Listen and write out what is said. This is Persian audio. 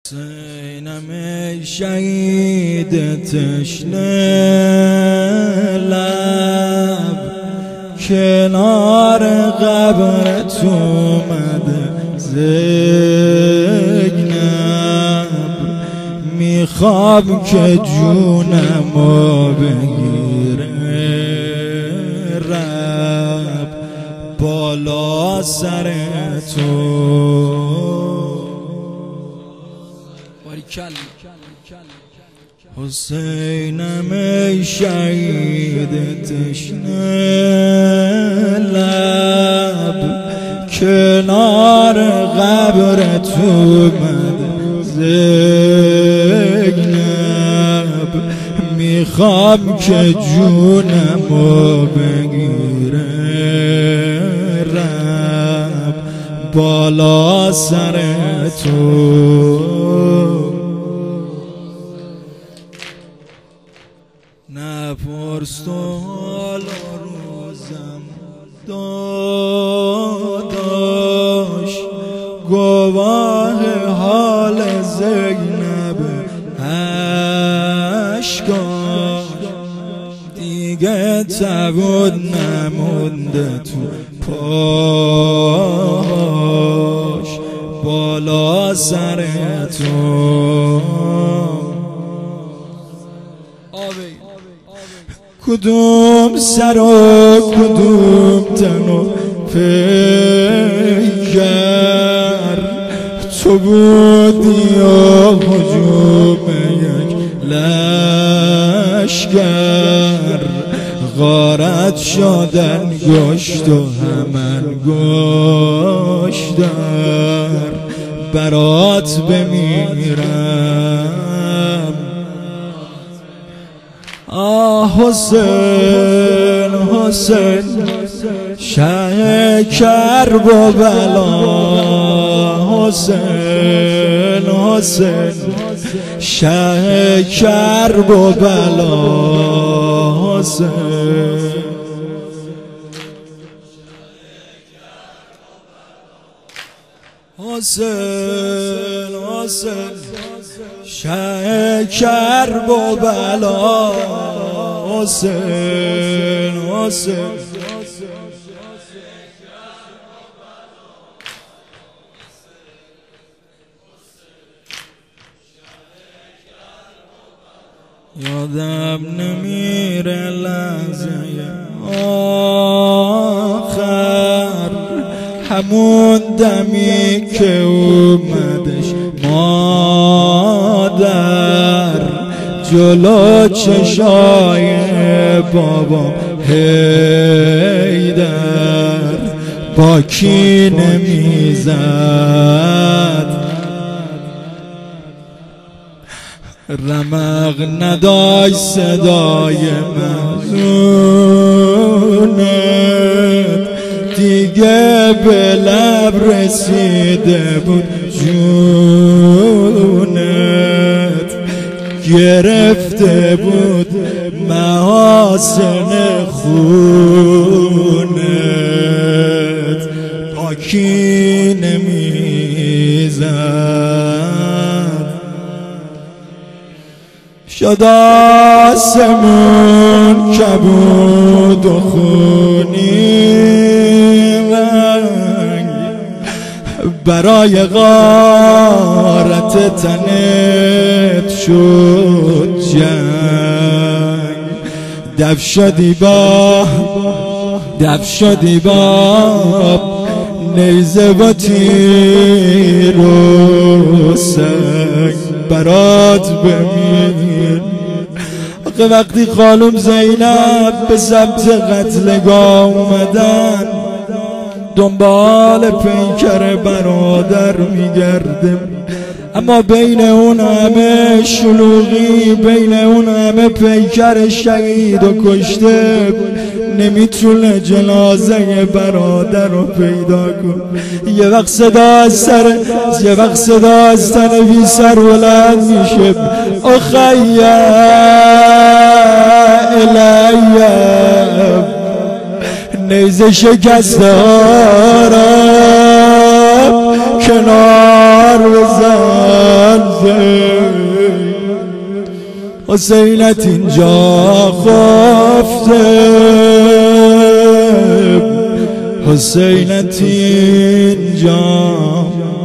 حسینم شهید تشنه لب کنار قبرت اومده زینب، میخوام که جونمو بگیره رب بالا سر تو. حسینم شهید تشنه لب کنار قبرت اومده زینب، میخوام که جونمو بگیره رب بالا سر تو. نپرس تو حال روزم داداش، گواه حال زینب اشکاش، دیگه تبود نمونده تو پاش بالا سر تو. کدوم سر و کدوم تن و پیکر تو بودی و هجوم یک لشکر، غارت شدن گشت و همن گشتر برات بمیرم. حسین حسین شه کربلا، حسین حسین شه کربلا، حسین حسین حسین شه کربلا، حسین حسین یادم نمیره لحظه آخر، همون دمی که اومدش مادر جلو چشای بابا حیدر، با کینه میزد رمق نداشت صدای محزونت، دیگه به لب رسیده بود جونت، گرفته بود محاسن خونت، پاکی نمیزد شد آسمون کبود و خونی رنگ، برای غارت تنت شد جنگ، دف شدی با نیزه و تیر و سنگ برات بمیر. وقتی خانم زینب به ضبط قتلگاه اومدن، دنبال پیکر برادر میگرده، اما بین اون همه شلوغی، بین اون همه پیکر شهید و کشته، نمیتونه جنازه برادر رو پیدا کن. یه وقت صدا از تن بی سر بلند میشه، اخی الیم نیزه شکسته ها را کنار بزن حسینت اینجا خفته حسینت اینجا